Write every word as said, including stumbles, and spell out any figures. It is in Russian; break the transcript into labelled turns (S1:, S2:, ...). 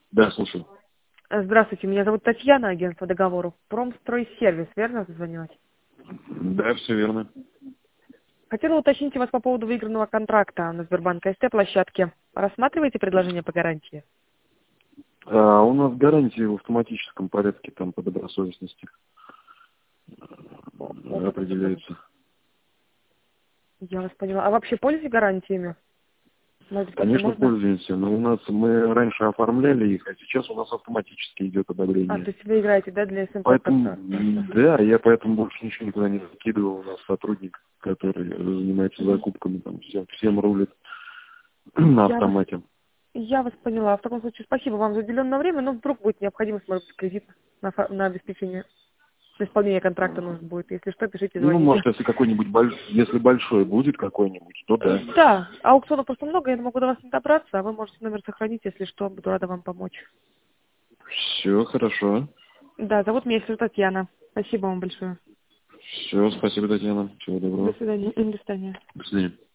S1: Да, слушаю.
S2: Здравствуйте, меня зовут Татьяна, агентство договоров. Промстройсервис, верно дозвонилась?
S1: Да, все верно.
S2: Хотела уточнить у вас по поводу выигранного контракта на Сбербанк СТ площадке. Рассматриваете предложение по гарантии?
S1: А, у нас гарантии в автоматическом порядке там по добросовестности
S2: Опыт
S1: определяются.
S2: Я вас поняла. А вообще пользуетесь гарантиями? Может быть, как-то
S1: Конечно,
S2: можно?
S1: пользуемся, но у нас мы раньше оформляли их, а сейчас у нас автоматически идет
S2: А,
S1: одобрение.
S2: то есть вы играете, да, для СМП
S1: Поэтому,
S2: как-то? Хорошо.
S1: да, я поэтому больше ничего никуда не закидывал. У нас сотрудник, который занимается
S2: Мгм.
S1: закупками, там всем, всем рулит на
S2: Я вас,
S1: автомате.
S2: я вас поняла. В таком случае спасибо вам за уделенное время, но вдруг будет необходимость, может быть, кредит на, фа- на обеспечение, на исполнение контракта нужен будет. Если что, пишите,
S1: Ну,
S2: звоните.
S1: может, если какой-нибудь большой, если большой будет какой-нибудь, то
S2: Э,
S1: да.
S2: Да, аукционов просто много, я не могу до вас не добраться, а вы можете номер сохранить, если что, буду рада вам помочь.
S1: Все хорошо.
S2: Да, зовут меня Сюр Татьяна. Спасибо вам большое.
S1: Все, спасибо, Татьяна. Всего
S2: До
S1: доброго.
S2: свидания. До свидания.
S1: До свидания.